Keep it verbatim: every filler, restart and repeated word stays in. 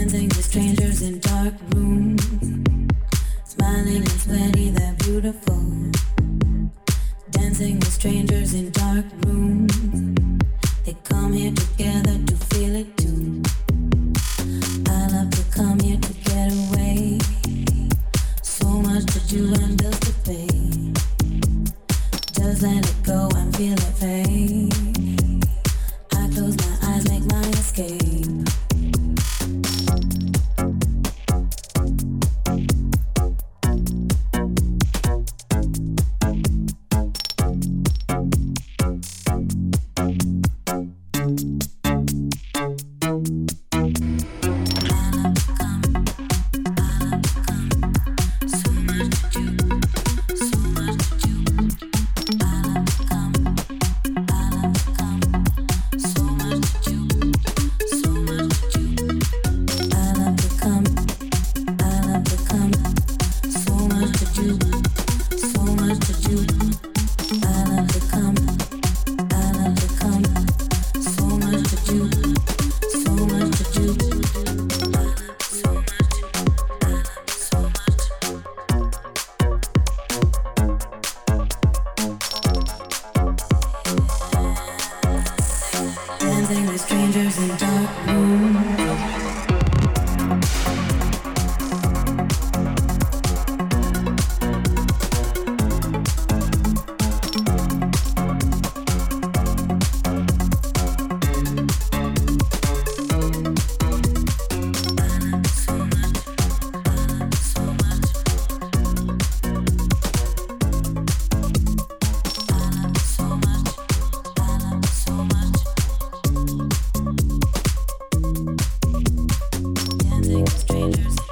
Dancing with strangers in dark rooms, smiling and sweaty, they're beautiful. Dancing with strangers in dark rooms, they come here together to feel it too. I love to come here to get away, so much to do and bills to pay. Just let it go and feel it fade. I close my eyes, make my escape. Dancing with strangers in dark rooms. Strangers.